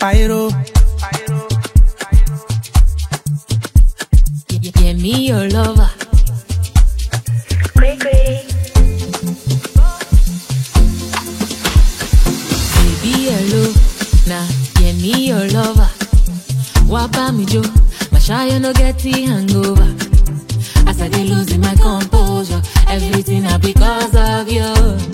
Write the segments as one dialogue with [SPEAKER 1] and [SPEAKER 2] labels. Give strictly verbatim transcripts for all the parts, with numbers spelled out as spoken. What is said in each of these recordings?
[SPEAKER 1] Pyro.
[SPEAKER 2] Yeah, me your lover.
[SPEAKER 3] Great, great.
[SPEAKER 2] Baby, hello. Nah, yeah, me your lover. Wapa me jo, my shy no get the hangover. As I dey losing my composure, everything I because of you.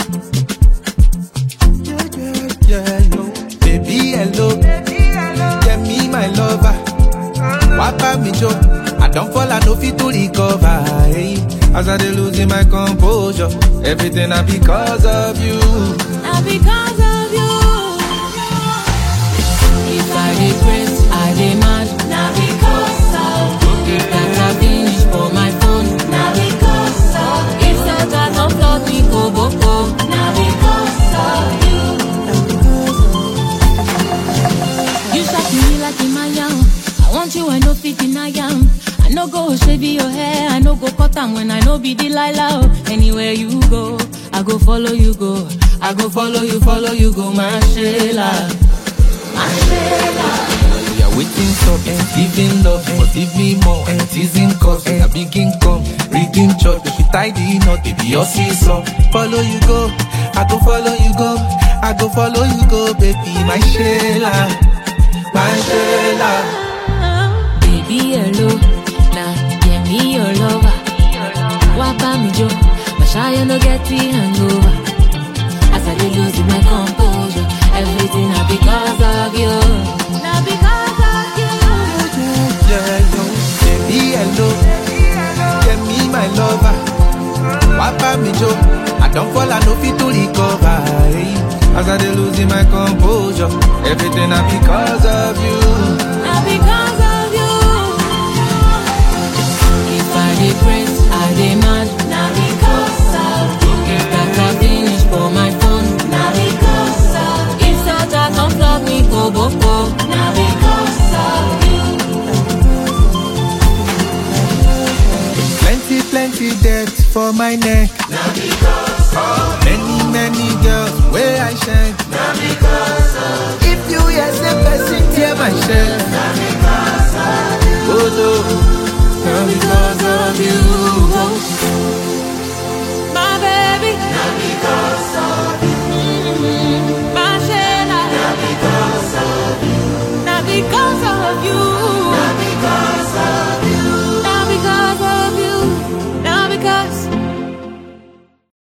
[SPEAKER 1] Yeah, yeah, yeah, yo. Baby, hello. Yeah, me my lover. Wapa me jo, I don't fall, I no fit to recover. Hey. As I dey losing my composure, everything I because of you.
[SPEAKER 2] Now because of you. If I regret, I demand. Now because of you. If that I finish for my phone. Now because of you. If that I don't flog me, go, go, go. Now because of you. You shot me like in my young. I want you, I know fit in I am. I no go shave your hair, I no go cut down when I no be Delilah. Anywhere you go, I go follow you go. I go follow you, follow you go, my Sheila. My Sheila.
[SPEAKER 1] We are waiting up and giving love, but give me more and teasing cause we are begin come, reading church, if we tie the knot, baby, your seesaw. Follow you go, I go follow you go, I go follow you go, baby, my Sheila, my Sheila.
[SPEAKER 2] Baby, hello. Nah, yeah, me your lover. Wapa me jo, my shy no get the hangover. As I dey losing my composure, everything I because of you. Now because of you.
[SPEAKER 1] Yeah, yo, baby, hello. Yeah, me my lover. Wapa me jo, I don't fall, I no fit to recover. Hey. As I dey losing my composure, everything I because of you.
[SPEAKER 2] Now because